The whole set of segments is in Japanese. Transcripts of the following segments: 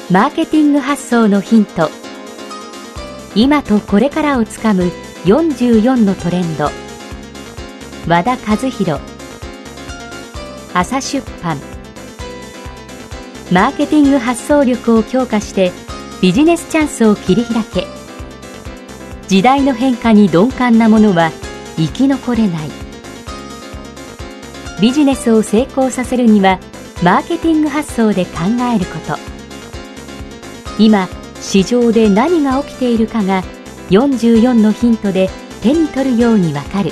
マーケティング発想のヒント。今とこれからをつかむ44のトレンド。和田和弘。朝出版。マーケティング発想力を強化してビジネスチャンスを切り開け。時代の変化に鈍感なものは生き残れない。ビジネスを成功させるにはマーケティング発想で考えること。今市場で何が起きているかが44のヒントで手に取るようにわかる。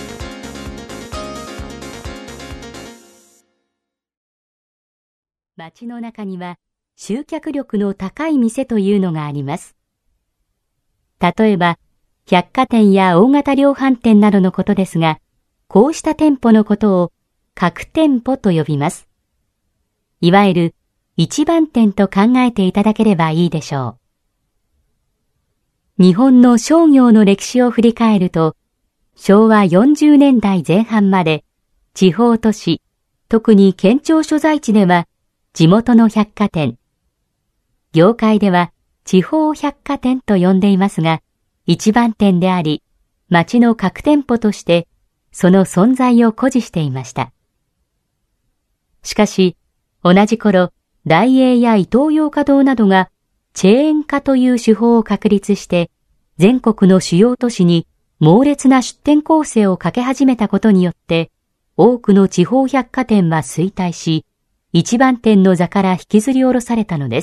街の中には集客力の高い店というのがあります。例えば百貨店や大型量販店などのことですが、こうした店舗のことを各店舗と呼びます。いわゆる一番店と考えていただければいいでしょう。日本の商業の歴史を振り返ると、昭和40年代前半まで地方都市、特に県庁所在地では地元の百貨店、業界では地方百貨店と呼んでいますが、一番店であり、町の各店舗としてその存在を誇示していました。しかし、同じ頃、ダイエーやイトーヨーカドーなどがチェーン化という手法を確立して、全国の主要都市に猛烈な出店攻勢をかけ始めたことによって、多くの地方百貨店は衰退し、一番店の座から引きずり下ろされたのです。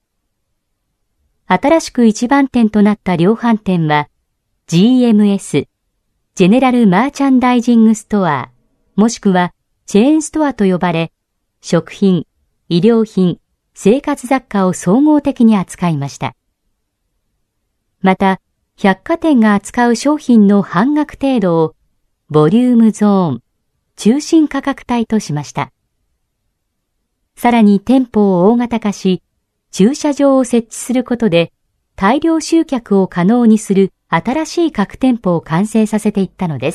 新しく一番店となった量販店は、GMS、ジェネラルマーチャンダイジングストア、もしくはチェーンストアと呼ばれ、食品、衣料品、生活雑貨を総合的に扱いました。また、百貨店が扱う商品の半額程度を、ボリュームゾーン、中心価格帯としました。さらに店舗を大型化し、駐車場を設置することで、大量集客を可能にする新しい各店舗を完成させていったのです。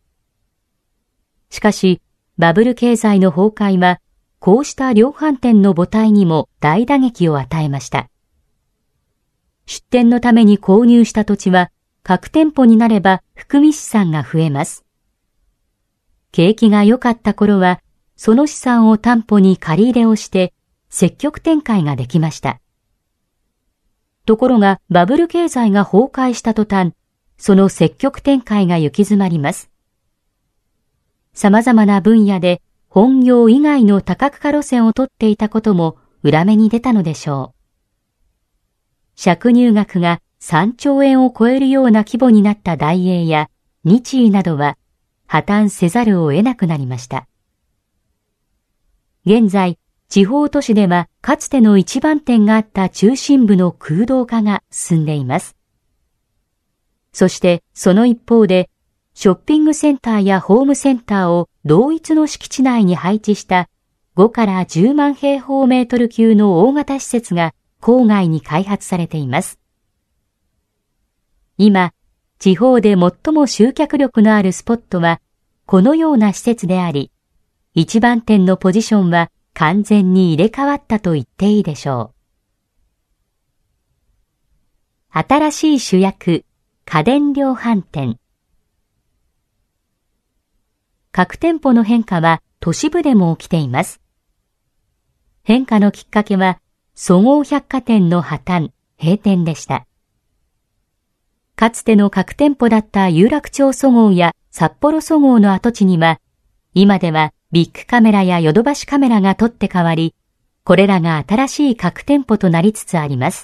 しかし、バブル経済の崩壊は、こうした量販店の母体にも大打撃を与えました。出店のために購入した土地は、各店舗になれば含み資産が増えます。景気が良かった頃は、その資産を担保に借り入れをして、積極展開ができました。ところが、バブル経済が崩壊した途端、その積極展開が行き詰まります。様々な分野で、本業以外の多角化路線を取っていたことも裏目に出たのでしょう。借入額が3兆円を超えるような規模になったダイエーや日医などは破綻せざるを得なくなりました。現在、地方都市ではかつての一番店があった中心部の空洞化が進んでいます。そしてその一方で、ショッピングセンターやホームセンターを同一の敷地内に配置した5から10万平方メートル級の大型施設が郊外に開発されています。今、地方で最も集客力のあるスポットはこのような施設であり、一番店のポジションは完全に入れ替わったと言っていいでしょう。新しい主役、家電量販店。各店舗の変化は都市部でも起きています。変化のきっかけは、そごう百貨店の破綻、閉店でした。かつての各店舗だった有楽町そごうや札幌そごうの跡地には、今ではビッグカメラやヨドバシカメラが取って代わり、これらが新しい各店舗となりつつあります。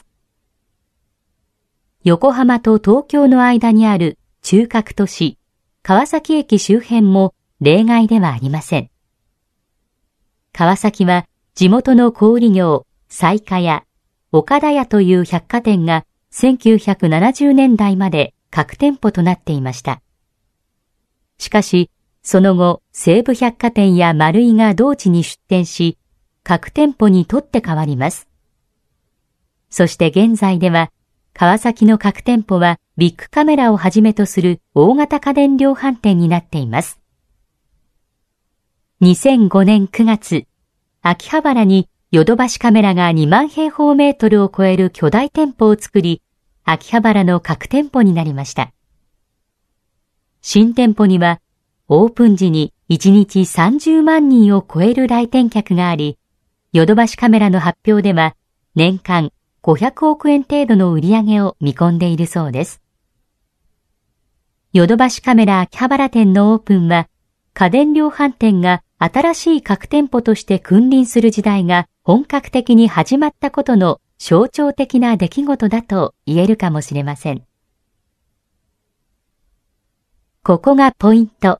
横浜と東京の間にある中核都市、川崎駅周辺も例外ではありません。川崎は地元の小売業、西華屋、岡田屋という百貨店が1970年代まで各店舗となっていました。しかし、その後、西武百貨店や丸井が同地に出店し、各店舗に取って代わります。そして現在では、川崎の各店舗はビッグカメラをはじめとする大型家電量販店になっています。2005年9月、秋葉原にヨドバシカメラが2万平方メートルを超える巨大店舗を作り、秋葉原の各店舗になりました。新店舗には、オープン時に1日30万人を超える来店客があり、ヨドバシカメラの発表では、年間500億円程度の売り上げを見込んでいるそうです。ヨドバシカメラ秋葉原店のオープンは、家電量販店が新しい各店舗として君臨する時代が本格的に始まったことの象徴的な出来事だと言えるかもしれません。ここがポイント。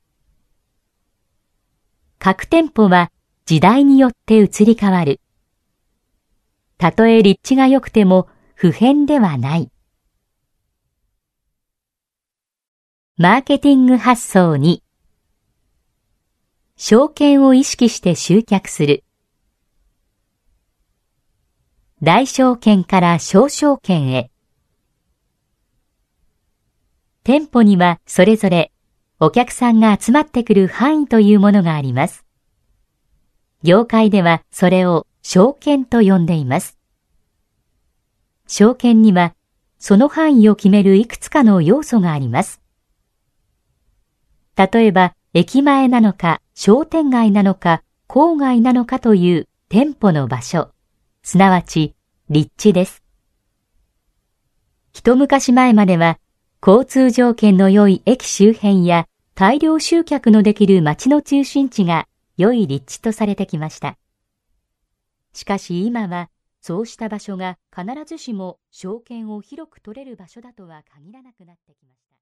各店舗は時代によって移り変わる。たとえ立地が良くても不変ではない。マーケティング発想2。証券を意識して集客する。大証券から小証券へ。店舗にはそれぞれお客さんが集まってくる範囲というものがあります。業界ではそれを証券と呼んでいます。証券にはその範囲を決めるいくつかの要素があります。例えば、駅前なのか、商店街なのか、郊外なのかという店舗の場所、すなわち立地です。一昔前までは、交通条件の良い駅周辺や大量集客のできる街の中心地が良い立地とされてきました。しかし今は、そうした場所が必ずしも証券を広く取れる場所だとは限らなくなってきました。